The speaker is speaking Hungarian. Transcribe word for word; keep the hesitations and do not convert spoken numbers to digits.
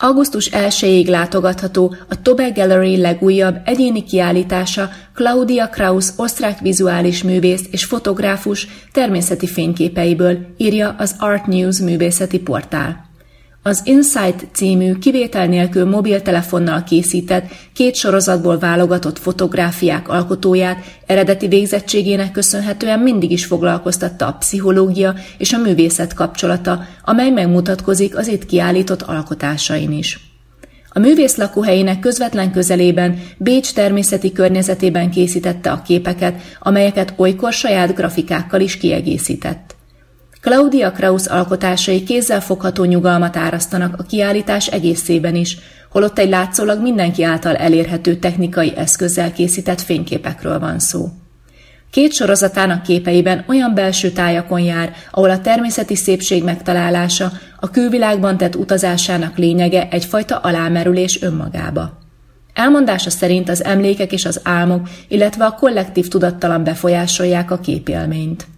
augusztus elsejéig látogatható a Tobe Gallery legújabb egyéni kiállítása Claudia Kraus osztrák vizuális művész és fotográfus természeti fényképeiből, írja az Art News művészeti portál. Az Insight című kivétel nélkül mobiltelefonnal készített, két sorozatból válogatott fotográfiák alkotóját eredeti végzettségének köszönhetően mindig is foglalkoztatta a pszichológia és a művészet kapcsolata, amely megmutatkozik az itt kiállított alkotásain is. A művész lakóhelyének közvetlen közelében, Bécs természeti környezetében készítette a képeket, amelyeket olykor saját grafikákkal is kiegészített. Claudia Kraus alkotásai kézzelfogható nyugalmat árasztanak a kiállítás egészében is, holott egy látszólag mindenki által elérhető technikai eszközzel készített fényképekről van szó. Két sorozatának képeiben olyan belső tájakon jár, ahol a természeti szépség megtalálása, a külvilágban tett utazásának lényege egyfajta alámerülés önmagába. Elmondása szerint az emlékek és az álmok, illetve a kollektív tudattalan befolyásolják a képélményt.